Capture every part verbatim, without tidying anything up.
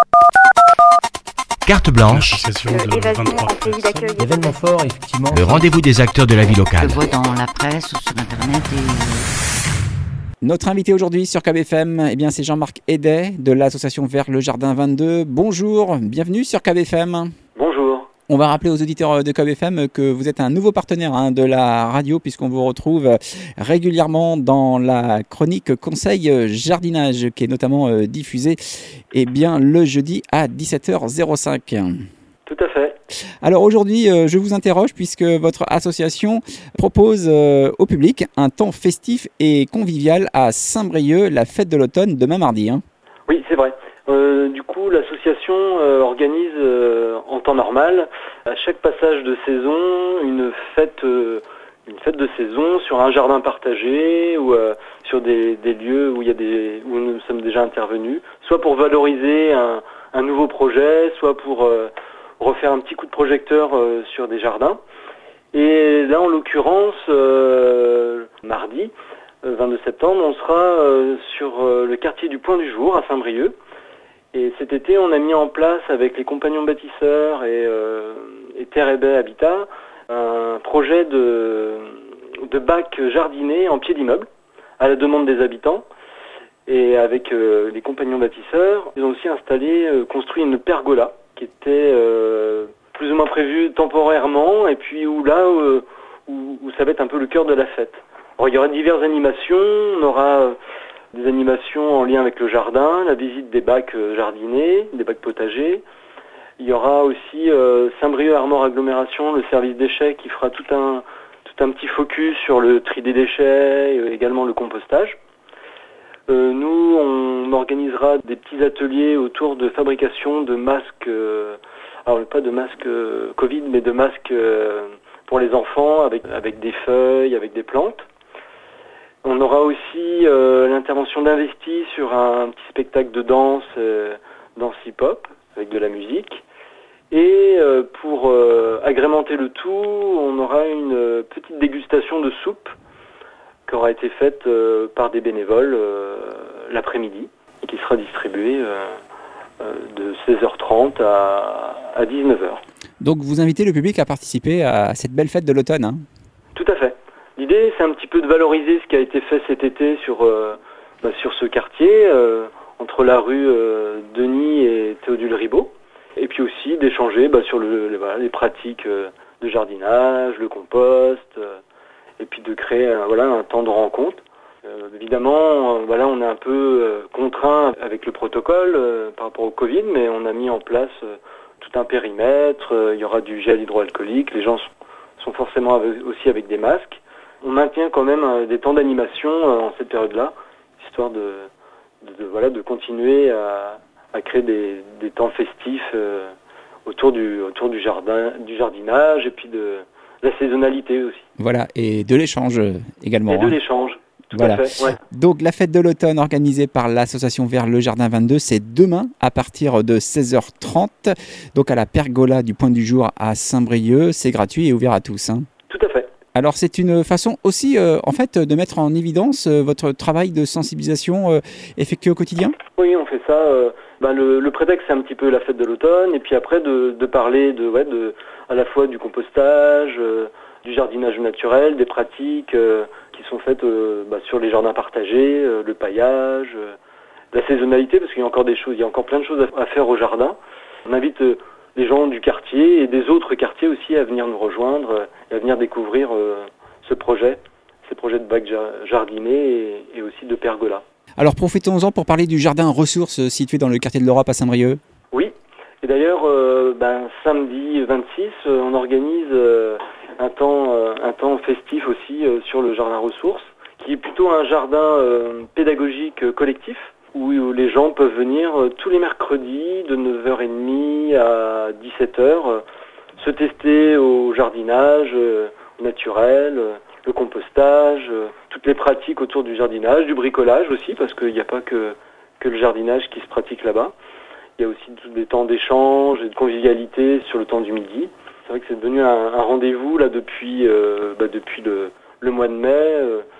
Carte blanche, Euh, évasion en pays d'accueil. Événement fort, effectivement. le rendez-vous des acteurs de la vie locale. Je vois dans la presse ou sur internet et... Notre invité aujourd'hui sur K B F M, eh bien, c'est Jean-Marc Hédet de l'association Vers le Jardin vingt-deux. Bonjour, bienvenue sur K B F M. Bonjour. On va rappeler aux auditeurs de K B F M que vous êtes un nouveau partenaire hein, de la radio puisqu'on vous retrouve régulièrement dans la chronique Conseil Jardinage qui est notamment euh, diffusée eh bien, le jeudi à dix-sept heures cinq. Tout à fait. Alors aujourd'hui, euh, je vous interroge puisque votre association propose euh, au public un temps festif et convivial à Saint-Brieuc, la fête de l'automne, demain mardi. Hein. Oui, c'est vrai. Euh, du coup, l'association euh, organise euh, en temps normal, à chaque passage de saison, une fête, euh, une fête de saison sur un jardin partagé ou euh, sur des, des lieux où il y a des, où nous sommes déjà intervenus, soit pour valoriser un, un nouveau projet, soit pour euh, refaire un petit coup de projecteur euh, sur des jardins. Et là, en l'occurrence, euh, mardi, euh, vingt-deux septembre, on sera euh, sur euh, le quartier du Point du Jour à Saint-Brieuc. Et cet été, on a mis en place avec les compagnons bâtisseurs et, euh, et Terre et Baie Habitat un projet de, de bac jardiné en pied d'immeuble à la demande des habitants. Et avec euh, les compagnons bâtisseurs, ils ont aussi installé, euh, construit une pergola qui était euh, plus ou moins prévue temporairement et puis où là euh, où, où ça va être un peu le cœur de la fête. Alors, il y aura diverses animations, on aura euh, des animations en lien avec le jardin, la visite des bacs euh, jardinés, des bacs potagers. Il y aura aussi euh, Saint-Brieuc Armor Agglomération, le service déchets qui fera tout un tout un petit focus sur le tri des déchets, et euh, également le compostage. Euh, nous, on organisera des petits ateliers autour de fabrication de masques, euh, alors pas de masques euh, Covid, mais de masques euh, pour les enfants avec, avec des feuilles, avec des plantes. On aura aussi euh, l'intervention d'Investi sur un petit spectacle de danse, euh, danse hip-hop, avec de la musique. Et euh, pour euh, agrémenter le tout, on aura une euh, petite dégustation de soupe qui aura été faite euh, par des bénévoles euh, l'après-midi et qui sera distribuée euh, euh, de seize heures trente à, à dix-neuf heures. Donc vous invitez le public à participer à cette belle fête de l'automne. Hein. Tout à fait. L'idée, c'est un petit peu de valoriser ce qui a été fait cet été sur, euh, bah, sur ce quartier, euh, entre la rue euh, Denis et Théodule Ribaud, et puis aussi d'échanger bah, sur le, les, voilà, les pratiques euh, de jardinage, le compost, euh, et puis de créer euh, voilà, un temps de rencontre. Euh, évidemment, euh, voilà, on est un peu euh, contraint avec le protocole euh, par rapport au Covid, mais on a mis en place euh, tout un périmètre, euh, il y aura du gel hydroalcoolique, les gens sont, sont forcément avec, aussi avec des masques. On maintient quand même euh, des temps d'animation euh, en cette période-là, histoire de, de, de, voilà, de continuer à, à créer des, des temps festifs euh, autour, du, autour du, jardin, du jardinage et puis de la saisonnalité aussi. Voilà, et de l'échange euh, également. Et de hein. l'échange, tout Voilà. à fait. Ouais. Donc la fête de l'automne organisée par l'association Vers le Jardin vingt-deux, c'est demain à partir de seize heures trente, donc à la pergola du Point du Jour à Saint-Brieuc. C'est gratuit et ouvert à tous. Hein. Tout à fait. Alors c'est une façon aussi euh, en fait de mettre en évidence euh, votre travail de sensibilisation euh, effectué au quotidien. Oui, on fait ça. Euh, ben le, le prétexte, c'est un petit peu la fête de l'automne, et puis après de, de parler de, ouais, de, à la fois du compostage, euh, du jardinage naturel, des pratiques euh, qui sont faites euh, bah, sur les jardins partagés, euh, le paillage, euh, la saisonnalité, parce qu'il y a encore des choses, il y a encore plein de choses à, à faire au jardin. On invite euh, les gens du quartier et des autres quartiers aussi à venir nous rejoindre euh, et à venir découvrir euh, ce projet, ces projets de bac jardiné et, et aussi de pergola. Alors profitons-en pour parler du jardin ressources situé dans le quartier de l'Europe à Saint-Brieuc. Oui, et d'ailleurs, euh, ben, samedi vingt-six, euh, on organise euh, un, temps, euh, un temps festif aussi euh, sur le jardin ressources, qui est plutôt un jardin euh, pédagogique euh, collectif, où, où les gens peuvent venir euh, tous les mercredis de neuf heures trente à dix-sept heures, euh, se tester au jardinage euh, naturel, euh, le compostage, euh, toutes les pratiques autour du jardinage, du bricolage aussi, parce qu'il n'y a pas que, que le jardinage qui se pratique là-bas. Il y a aussi tous des temps d'échange et de convivialité sur le temps du midi. C'est vrai que c'est devenu un, un rendez-vous là depuis, euh, bah, depuis le, le mois de mai, euh,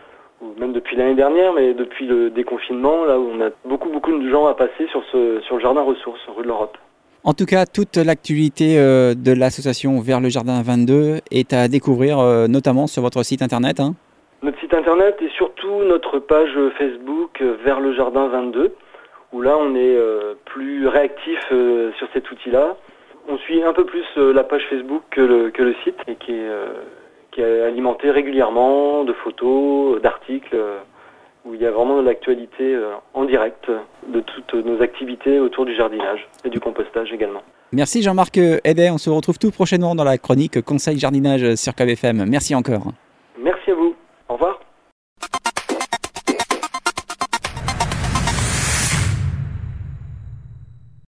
ou même depuis l'année dernière, mais depuis le déconfinement, là où on a beaucoup beaucoup de gens à passer sur, ce, sur le jardin ressources, rue de l'Europe. En tout cas, toute l'actualité euh, de l'association Vers le Jardin vingt-deux est à découvrir euh, notamment sur votre site internet. Hein. Notre site internet et surtout notre page Facebook euh, Vers le Jardin vingt-deux, où là on est euh, plus réactif euh, sur cet outil-là. On suit un peu plus euh, la page Facebook que le, que le site, et qui est, euh, qui est alimenté régulièrement de photos, d'articles, euh, où il y a vraiment de l'actualité euh, en direct de toutes nos activités autour du jardinage et du compostage également. Merci Jean-Marc Hédet, on se retrouve tout prochainement dans la chronique Conseil Jardinage sur K B F M. Merci encore. Merci à vous, au revoir.